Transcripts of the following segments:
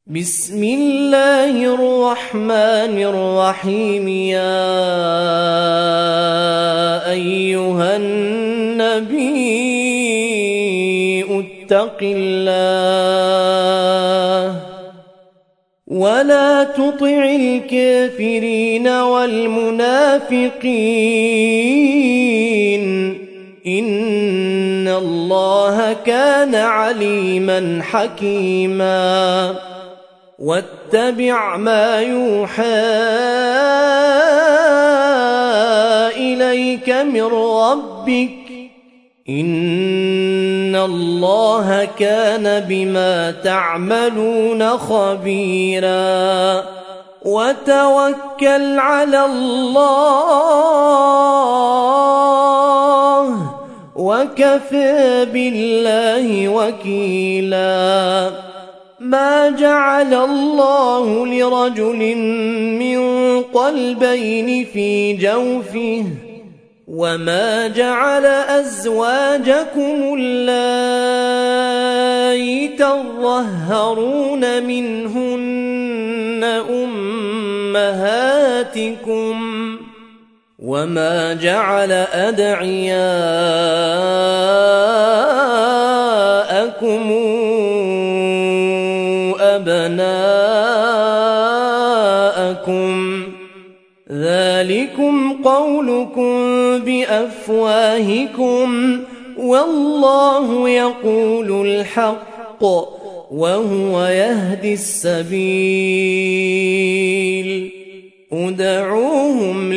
بسم الله الرحمن الرحيم. يا أيها النبي اتق الله ولا تطع الكافرين والمنافقين إن الله كان عليما حكيما. واتبع ما يوحى إليك من ربك إن الله كان بما تعملون خبيرا. وتوكل على الله وكفى بالله وكيلا. ما جعل الله لرجل من قلبين في جوفه وما جعل أزواجكم اللائي تظهرون منهن أمهاتكم وما جعل أدعياءكم أبناءكم ذلكم قولكم بأفواهكم والله يقول الحق وهو يهدي السبيل. ادعوهم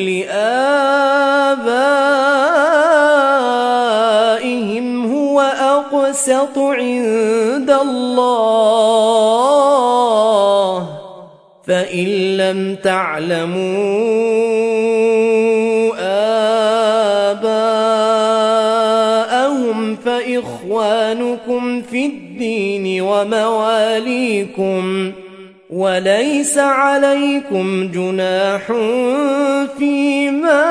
لآبائهم هو أقسط عند الله فإن لم تعلموا آباءهم فإخوانكم في الدين ومواليكم وليس عليكم جناح فيما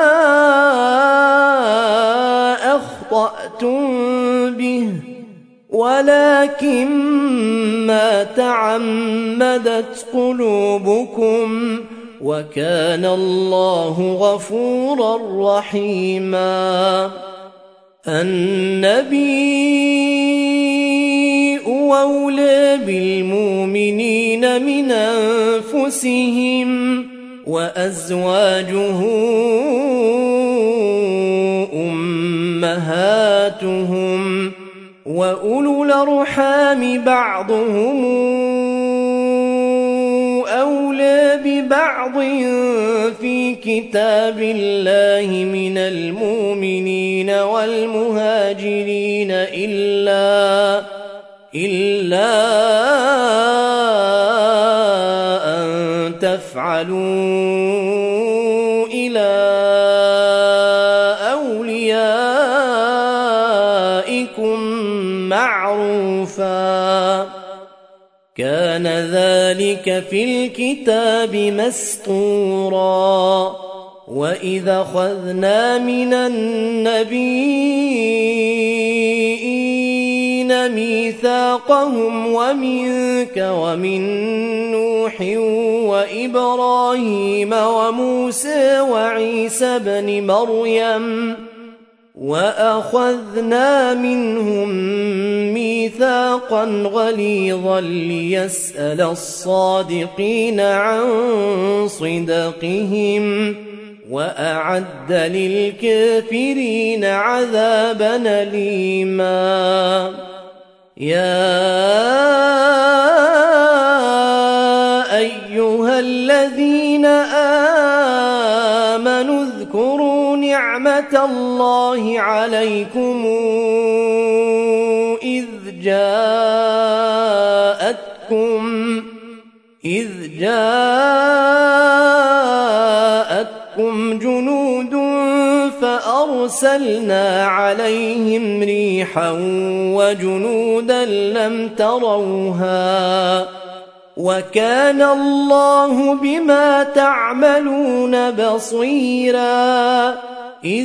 أخطأتم به ولكن ما تعمدت قلوبكم وكان الله غفورا رحيما. النبي أولى بالمؤمنين من أنفسهم وأزواجه أمهاتهم وأولو الأرحام بعضهم أولى ببعض في كتاب الله من المؤمنين والمهاجرين إلا أن تفعلوا إلى أوليائكم معروفا كان ذلك في الكتاب مسطورا. وإذا أخذنا من النبيين ميثاقهم ومنك ومن نوح وإبراهيم وموسى وعيسى بن مريم وأخذنا منهم ميثاقا غليظا ليسأل الصادقين عن صدقهم وأعد للكافرين عذابا أليما. يا أيها الذين آمنوا اذكروا نعمة الله عليكم إذ جاءتكم جنود فأرسلنا عليهم ريحا وجنودا لم تروها وكان الله بما تعملون بصيرا. إذ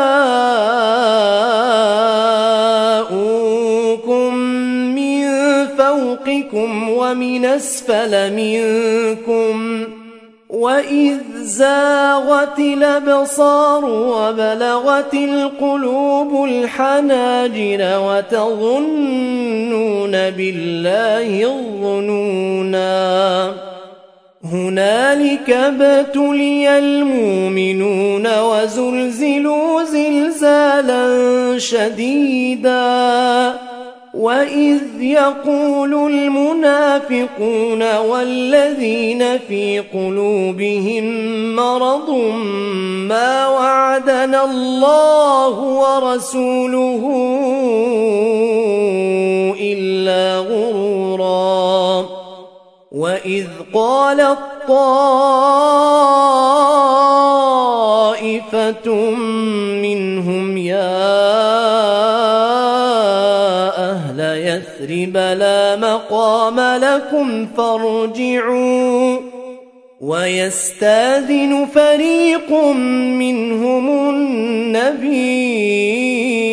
جاءوكم من فوقكم ومن أسفل منكم وإذ زاغت الأبصار وبلغت القلوب الحناجر وتظنون بالله الظنونا هنالك ابتلي المؤمنون وزلزلوا زلزالا شديدا وإذ يقول المنافقون والذين في قلوبهم مرض ما وعدنا الله ورسوله إلا غرورا وإذ قالت طائفة منهم يا أهل يثرب لا مقام لكم فارجعوا ويستاذن فريق منهم النبي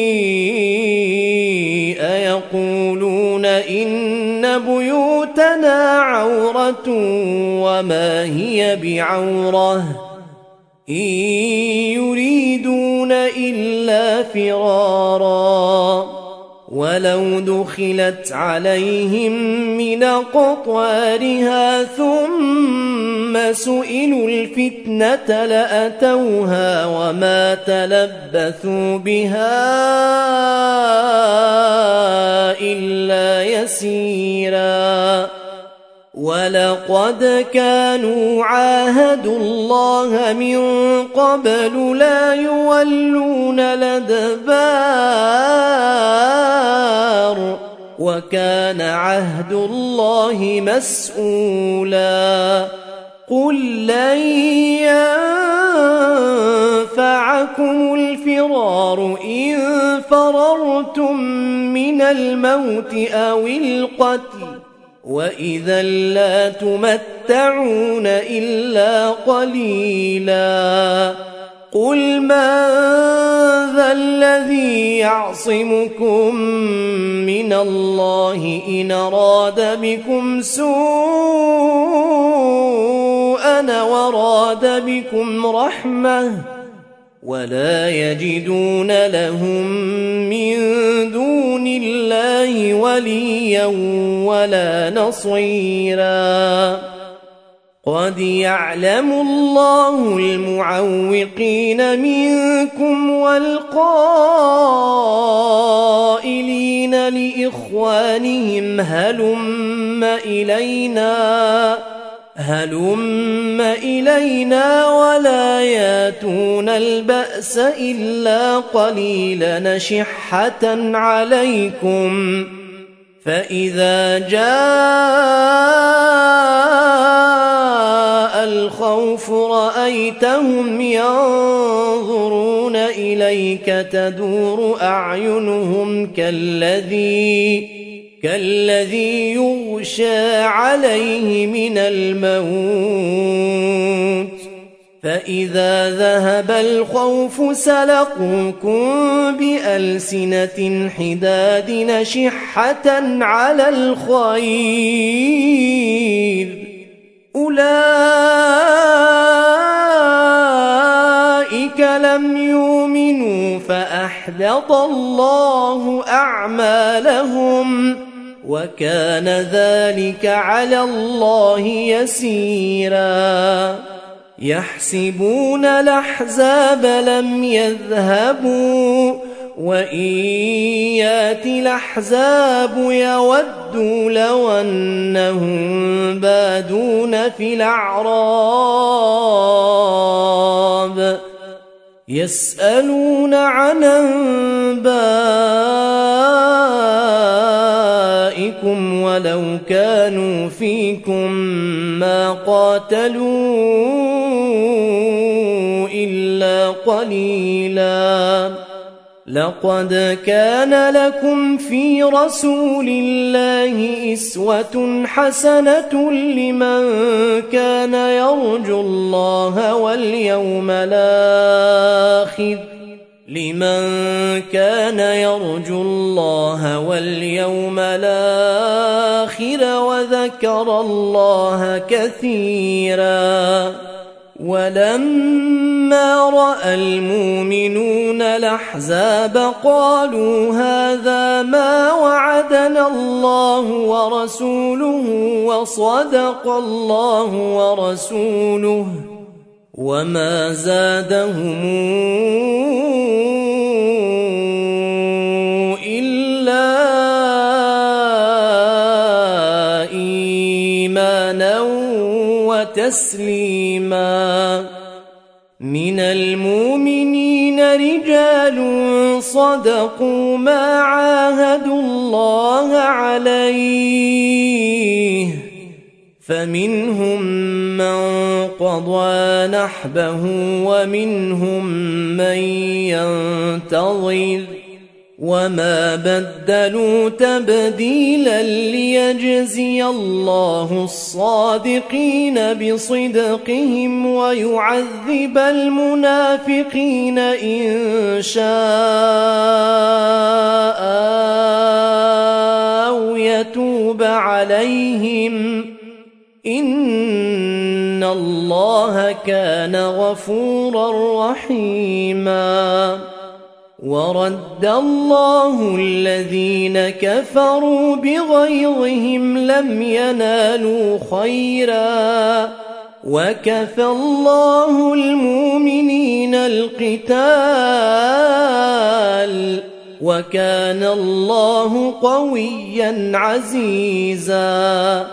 يقولون إن بيوتنا عورة وما هي بعورة إن يريدون إلا فرارا ولو دخلت عليهم من أقطارها ثم سئلوا الفتنة لأتوها وما تلبثوا بها إلا يسيرا ولقد كانوا عاهدوا الله من قبل لا يولون الأدبار وكان عهد الله مسؤولا قل لن ينفعكم الفرار إن فررتم من الموت أو القتل وإذا لا تمتعون إلا قليلا قل من ذا الذي يعصمكم من الله إن أراد بكم سوءا وراد بكم رحمة ولا يجدون لهم من دون الله وليا ولا نصيرا قد يعلم الله المعوقين منكم والقائلين لإخوانهم هلم إلينا ولا ياتون البأس إلا قليلا شحة عليكم فإذا جاء الخوف رأيتهم ينظرون إليك تدور أعينهم كالذي يغشى عليه من الموت فإذا ذهب الخوف سلقوكم بألسنة حداد نشحة على الخير أولئك لم يؤمنوا فأحبط الله أعمالهم وكان ذلك على الله يسيرا يحسبون الأحزاب لم يذهبوا وإن يأتِ الأحزاب يودوا لو أنهم بادون في الأعراب يسألون عن أنبائكم ولو كانوا فيكم ما قاتلوا إلا قليلا لقد كان لكم في رسول الله أسوة حسنة لمن كان يرجو الله واليوم الآخر ذكر الله كثيرا. ولما رأى المؤمنون الأحزاب قالوا هذا ما وعدنا الله ورسوله وصدق الله ورسوله وما زادهم إلا إيمانا وتسليما. من المؤمنين رجال صدقوا ما عاهدوا الله عليه، فمنهم من قضى نحبه ومنهم من ينتظر وما بدلوا تبديلا ليجزي الله الصادقين بصدقهم ويعذب المنافقين إن شاء أو يتوب عليهم إن الله كان غفورا رحيما. ورد الله الذين كفروا بغيظهم لم ينالوا خيرا وكفى الله المؤمنين القتال وكان الله قويا عزيزا.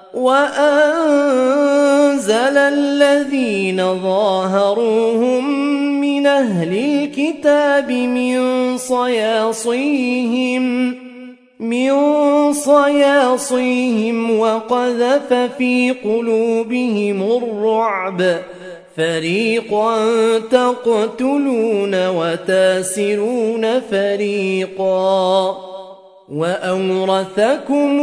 وأنزل الذين ظاهروهم من أهل الكتاب من صياصيهم وقذف في قلوبهم الرعب فريقا تقتلون وتاسرون فريقا وأورثكم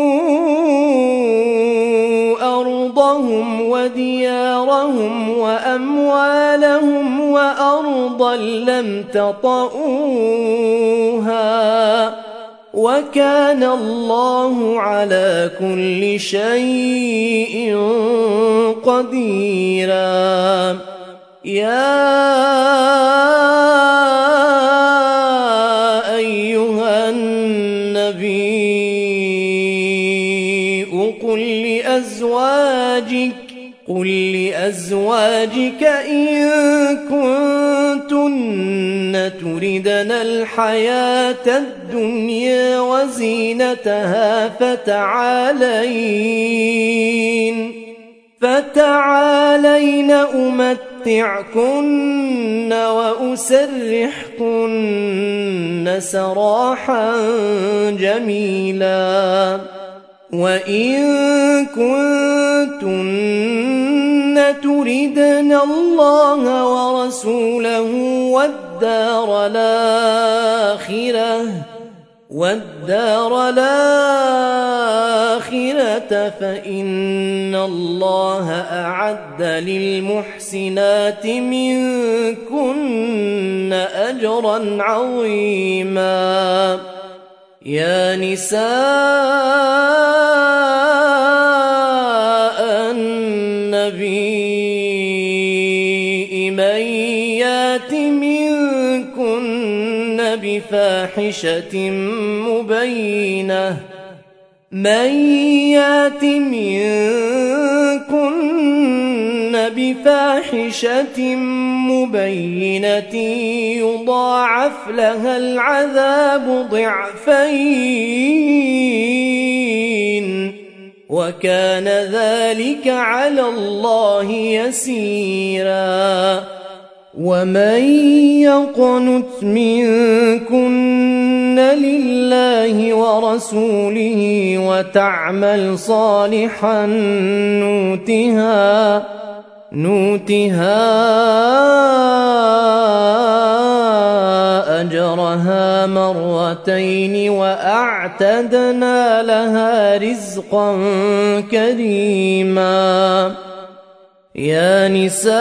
أرضهم وديارهم وأموالهم وأرضا لم تطئوها وكان الله على كل شيء قديرا. يا أيها النبي قل لأزواجك إن كنتن تردن الحياة الدنيا وزينتها فتعالين أمتعكن وأسرحكن سراحا جميلا. وإن كنتن تردن الله ورسوله والدار الآخرة فإن الله أعد للمحسنات منكن أجرا عظيما. يا نساء النبي من يات منكن بفاحشة مبينة يضاعف لها العذاب ضعفين وكان ذلك على الله يسيرا. ومن يقنت منكن لله ورسوله وتعمل صالحا نؤتها أجرها مرتين وأعتدنا لها رزقا كريما. يا نساء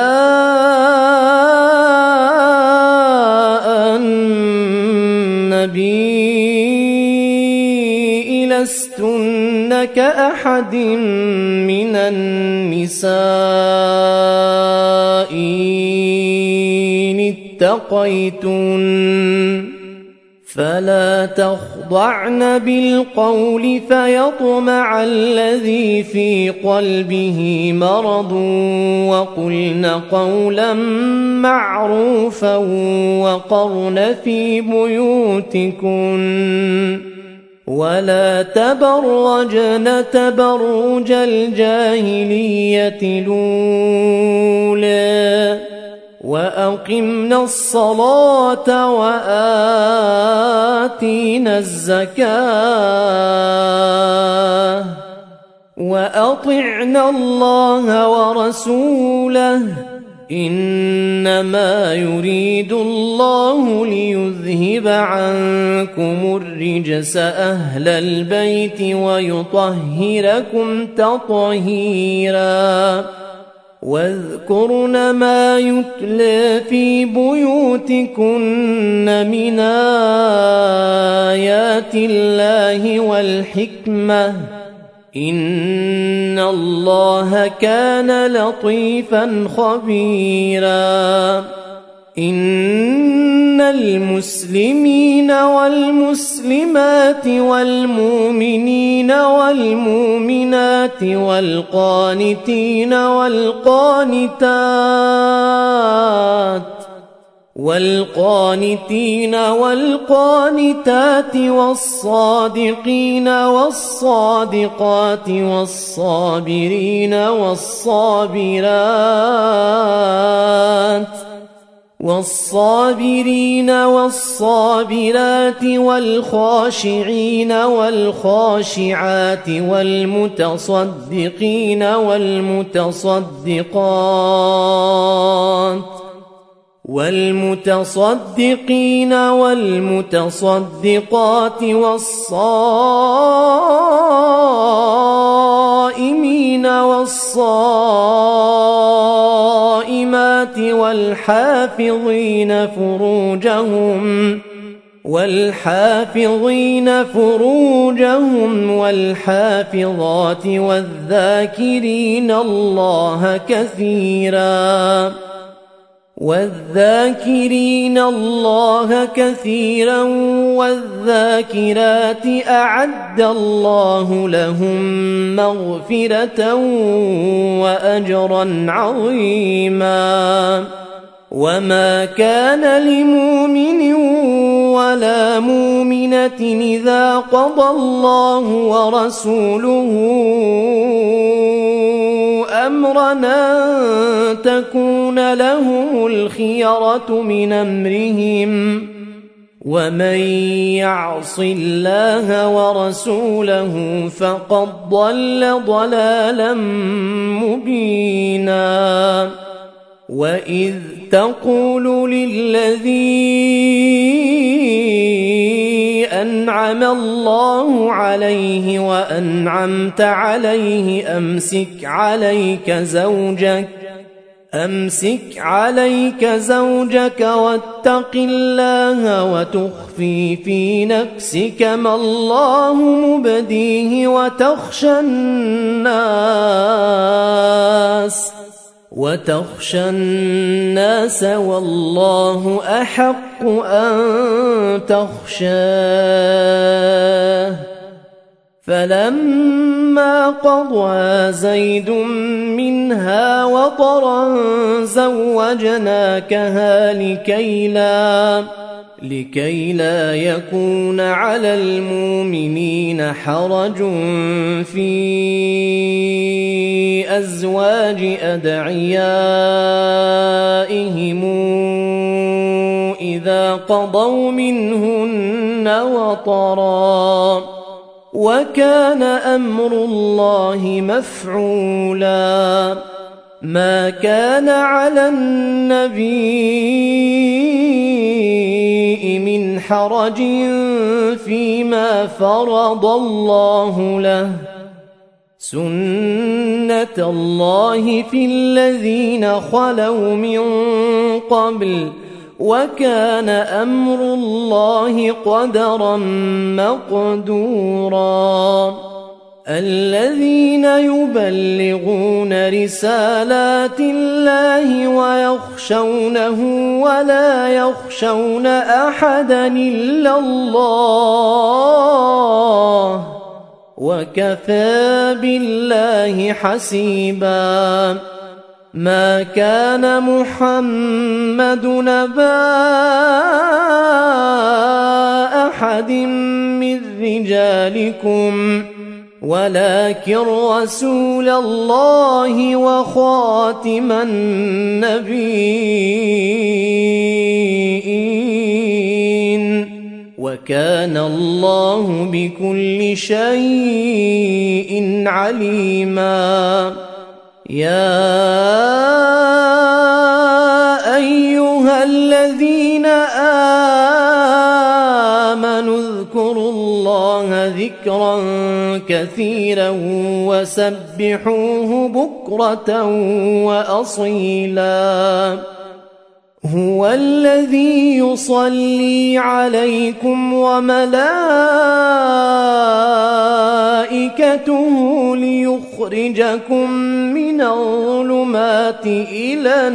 النبي لستن كأحد من النساء إن اتقيتن فلا تخضعن بالقول فيطمع الذي في قلبه مرض وقلن قولا معروفا وقرن في بيوتكن ولا تبرجن تبرج الجاهلية الأولى وأقمنا الصلاة وآتينا الزكاة وأطعنا الله ورسوله إنما يريد الله ليذهب عنكم الرجس أهل البيت ويطهركم تطهيرا واذكرن ما يتلى في بيوتكن من آيات الله والحكمة إن الله كان لطيفا خبيرا إن المسلمين والمسلمات والمؤمنين والمؤمنات والقانتين والقانتات والصادقين والصادقات والصابرين والصابرات والخاشعين والخاشعات والمتصدقين والمتصدقات والصائمين والصائمات والحافظين فروجهم والحافظات والذاكرين الله كثيرا والذاكرات أعد الله لهم مغفرة وأجرا عظيما وما كان لمؤمن ولا مؤمنة إذا قضى الله ورسوله أمرا أن تكون لهم الخيرة من أمرهم ومن يعص الله ورسوله فقد ضل ضلالا مبينا وإذ تقول للذي أنعم الله عليه وأنعمت عليه أمسك عليك زوجك واتق الله وتخفي في نفسك ما الله مبديه وتخشى الناس والله أحق أن تخشاه فلما قضى زيد منها وطرا زوجناكها لكي لا يكون على المؤمنين حرج في أزواج أدعيائهم إذا قضوا منهن وطرا وكان أمر الله مفعولا ما كان على النبي من حرج فيما فرض الله له سنة الله في الذين خلوا من قبل وكان أمر الله قدرا مقدورا الذين يبلغون رسالات الله ويخشونه ولا يخشون أحدا إلا الله وكفى بالله حسيبا. ما كان محمد نبا أحد من رجالكم ولكن رسول الله وخاتم النبيين وكان الله بكل شيء عليما. يا أيها الذين آمنوا اذكروا الله ذكرا كثيرا وسبحوه بكرة وأصيلا. هو الذي يصلي عليكم وملائكته ليخرجكم من الظلمات إلى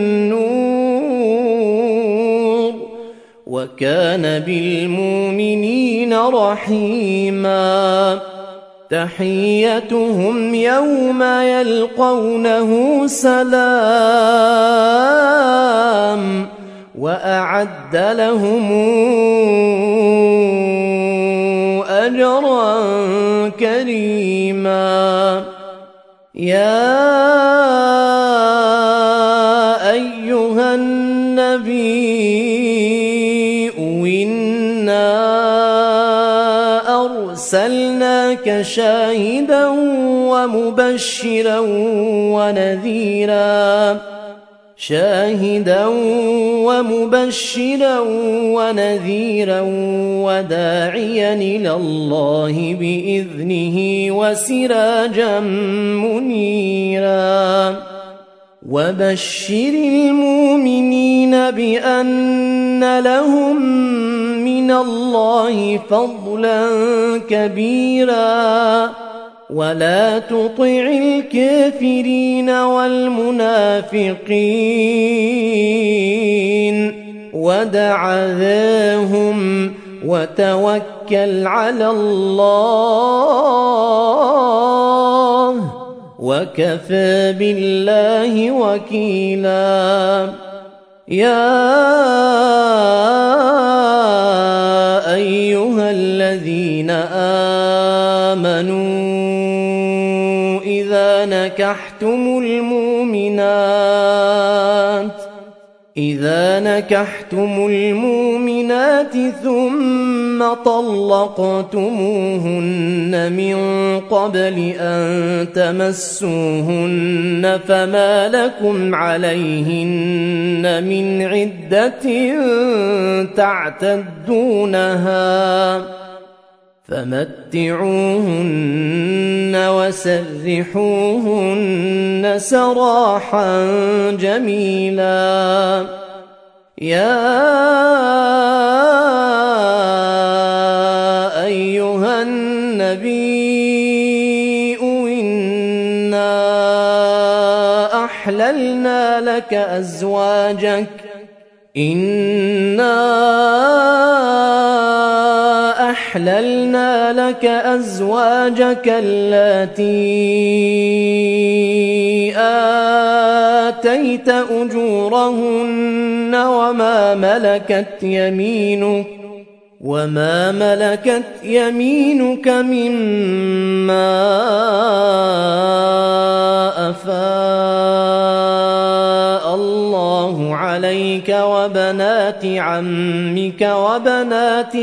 النور وكان بالمؤمنين رحيما. تحيتهم يوم يلقونه سلام وأعد لهم أجرا كريما. يا أيها النبي إنا أرسلناك شاهدا ومبشرا ونذيرا وداعيا إلى الله بإذنه وسراجا منيرا. وبشر المؤمنين بأن لهم من الله فضلا كبيرا ولا تطع الكافرين والمنافقين ودع ذاهم وتوكل على الله وكفى بالله وكيلا. يا أيها الذين آمنوا إذا نكحتم المؤمنات ثم طلقتموهن من قبل أن تمسوهن فما لكم عليهن من عدة تعتدونها فمتعوهن وسرحوهن سراحا جميلا. يا أيها النبي إنا أحللنا لك أزواجك اللاتي آتيت أجورهن وما ملكت يمينك مما أفاء الله عليك وبنات عمك وبنات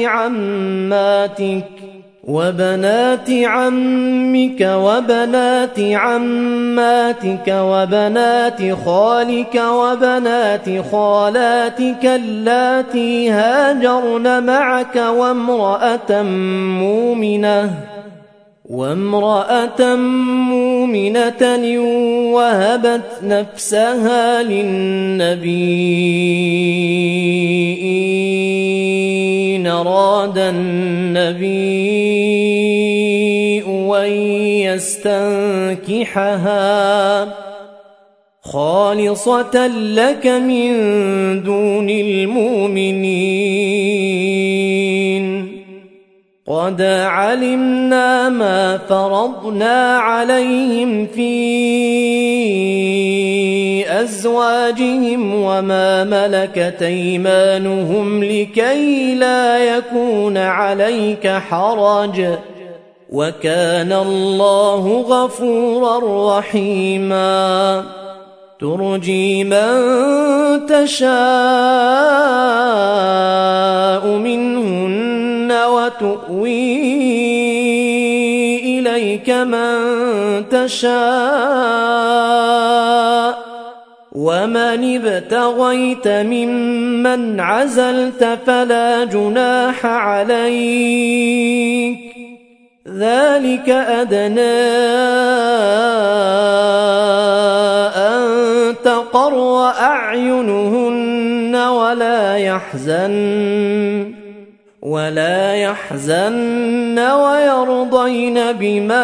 عماتك وبنات خالك وبنات خالاتك اللاتي هاجرن معك وامرأة مؤمنة وهبت نفسها للنبي إن أراد النبي أن ليستنكحها خالصة لك من دون المؤمنين. قد علمنا ما فرضنا عليهم في أزواجهم وما ملكت أيمانهم لكي لا يكون عليك حرج، وكان الله غفورا رحيما. ترجي من تشاء منهن وتؤوي إليك من تشاء، ومن ابتغيت ممن عزلت فلا جناح عليك، ذلك أدنى أن تقر أعينهن ولا يحزن ويرضين بما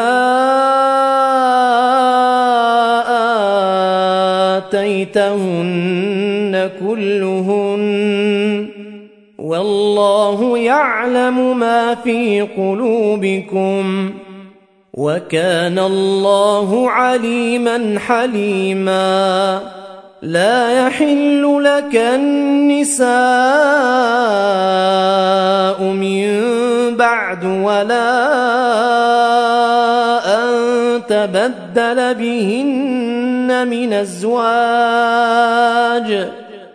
آتيتهن كلهن، والله يعلم ما في قلوبكم، وكان الله عليما حليما. لا يحل لك النساء من بعد ولا أن تبدل بهن من أزواج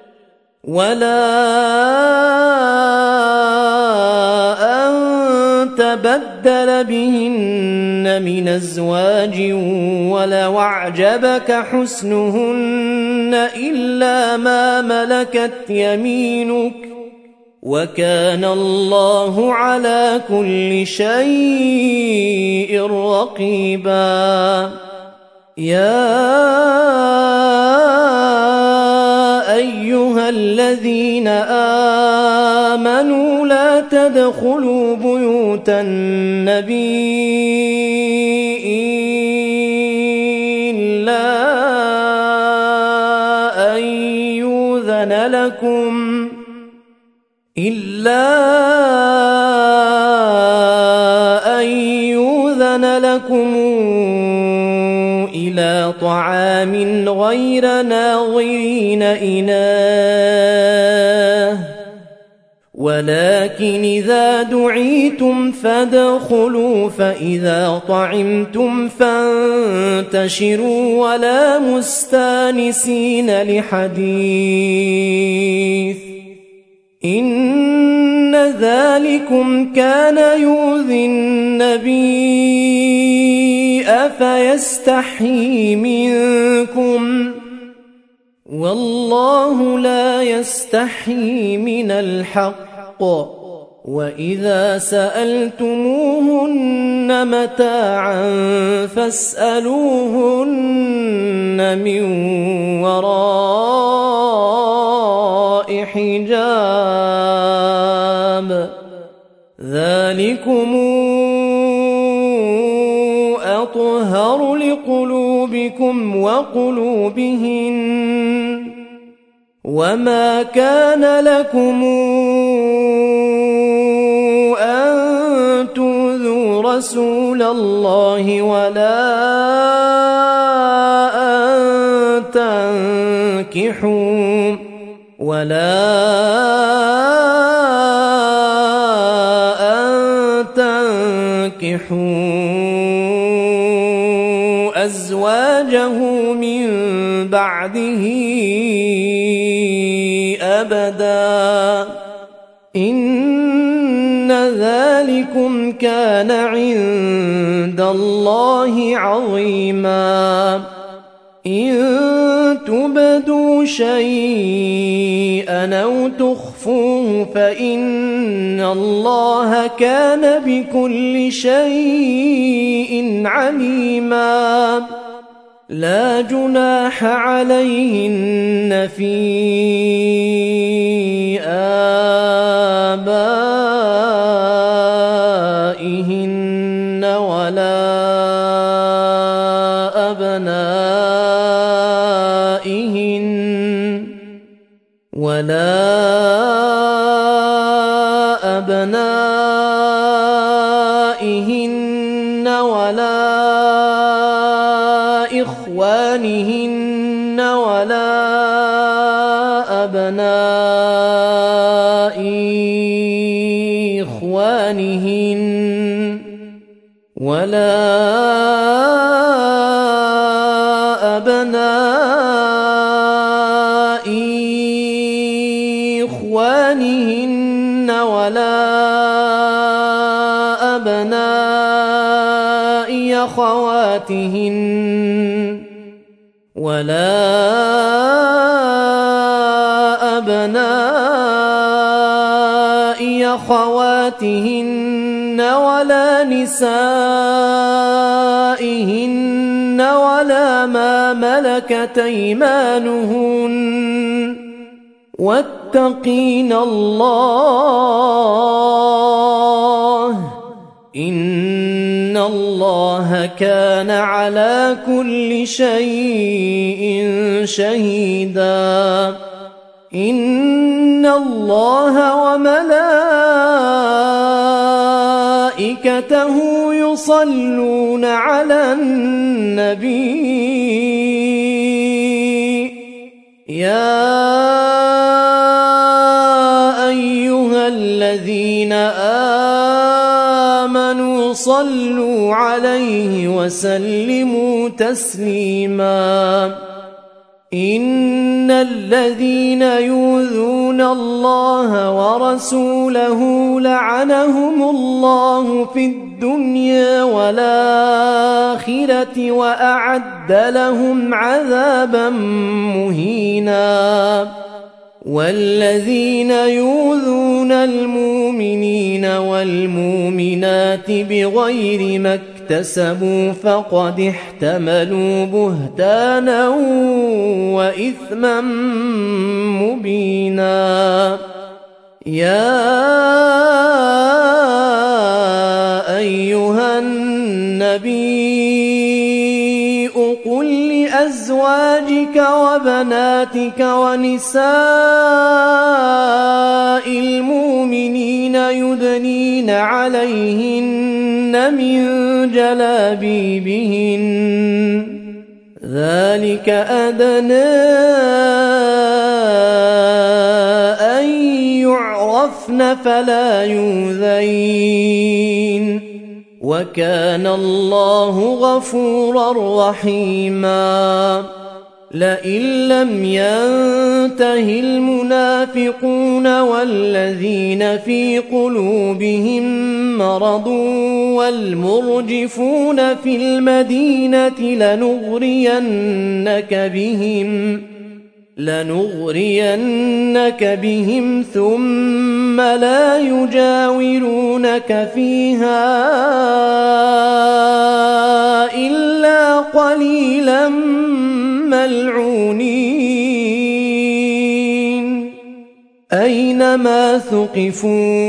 ولو أعجبك حسنهن إلا ما ملكت يمينك، وكان الله على كل شيء رقيبا. يا أيها الذين آمنوا لا تدخلوا بيوت النبي إلا أن يؤذن لكم إلى طعام غير ناظرين إناه، ولكن إذا دعيتم فادخلوا، فإذا طعمتم فانتشروا ولا مستانسين لحديث، إن ذلكم كان يؤذي النبي فيستحيي منكم، والله لا يستحيي من الحق. وإذا سألتموهن متاعا فاسألوهن من وراء حجاب، ذلكم أطهر لقلوبكم وقلوبهن. وما كان لكم أن تؤذوا رسول الله ولا أن تنكحوا أزواجه من بعده أبدا، إن ذلكم كان عند الله عظيما. إن تبدوا شيئا أو تخفوه فإن الله كان بكل شيء عليما. لا جناح عليهن في آبائهن ولا أبنائهن ولا إخوانهن ولا أبناء إخوانهن ولا أبناء إخوانهن ولا أبناء أخواتهن ولا أبناء أخواتهن ولا نسائهن ولا ما ملكت أيمانهن واتقين الله إن الله كان على كل شيء شهيدا إن الله وملائكته يصلون على النبي يا أيها الذين آمنوا صلوا عليه وسلموا تسليما إن الذين يؤذون الله ورسوله لعنهم الله في الدنيا والآخرة وأعد لهم عذابا مهينا والذين يؤذون المؤمنين والمؤمنات بغير ما اكتسبوا فقد احتملوا بهتانا وإثما مبينا يا أيها النبي قل لأزواجك وبناتك ونساء المؤمنين يدنين عليهن من جلابيبهن ذلك أدنى أن يعرفن فلا يؤذين وكان الله غفورا رحيما لئن لم ينته المنافقون والذين في قلوبهم مرض والمرجفون في المدينة لنغرينك بهم ثم لا يجاورونك فيها إلا قليلا ملعونين أينما ثقفوا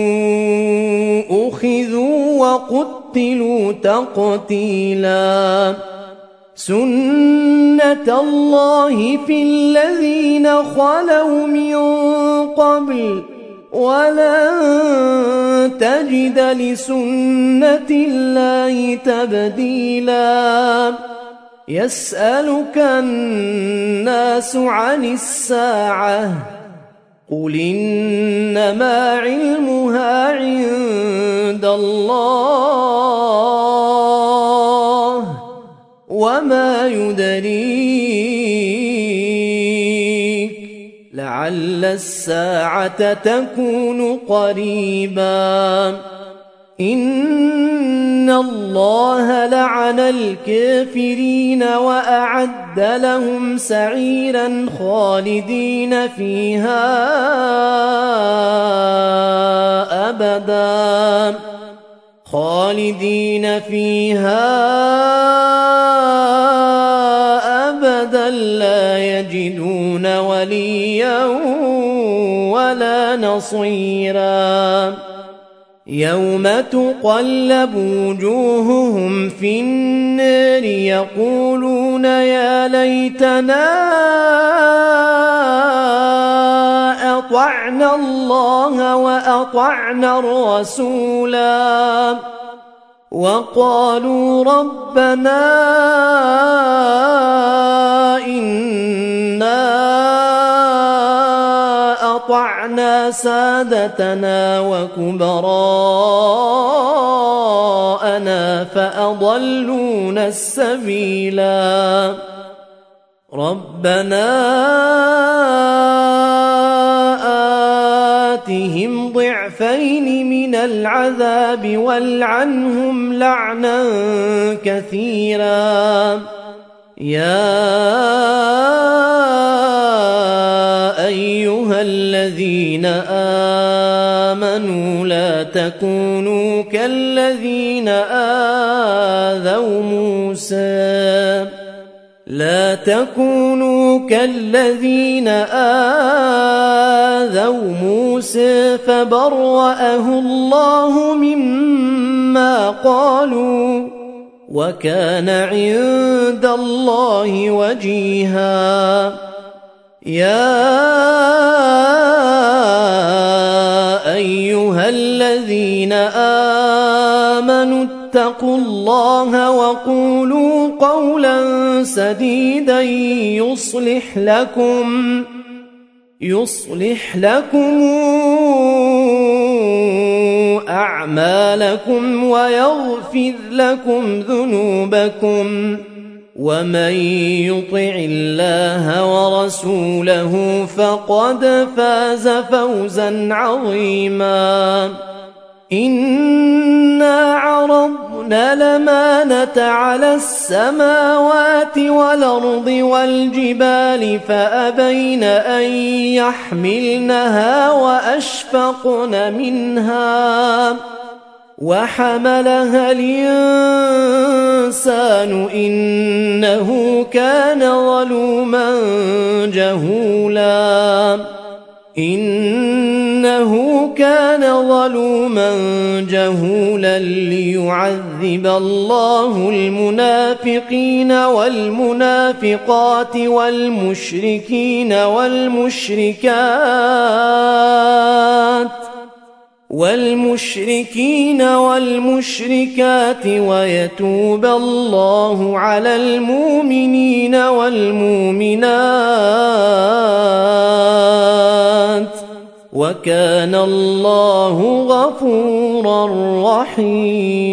أخذوا وقتلوا تقتيلا سنة الله في الذين خلوا من قبل ولن تجد لسنة الله تبديلا يسألك الناس عن الساعة قل إنما علمها عند الله وما يدريك لعل الساعة تكون قريبا إن الله لعن الكافرين وأعد لهم سعيرا خالدين فيها أبدا لا يجدون وليا ولا نصيرا يوم تقلب وجوههم في النار يقولون يا ليتنا أطعنا الله وأطعنا الرسولا وقالوا ربنا إنا أطعنا سادتنا وكبراءنا فأضلونا السبيلا ربنا آتهم ضعفين من العذاب والعنهم لعنا كثيرا يا أيها الذين آمنوا لا تكونوا كالذين آذوا موسى فبرأه الله مما قالوا وكان عند الله وجيها يا أيها الذين آمنوا اتقوا الله وقولوا قولا سديدا يصلح لكم أعمالكم ويغفر لكم ذنوبكم ومن يطع الله ورسوله فقد فاز فوزا عظيما إنا عرضنا الأمانة على السماوات والأرض والجبال فأبين أن يحملنها وأشفقن منها وحملها الإنسان إنه كان ظلوما جهولا ليعذب الله المنافقين والمنافقات والمشركين والمشركات ويتوب الله على المؤمنين والمؤمنات وكان الله غفورا رحيما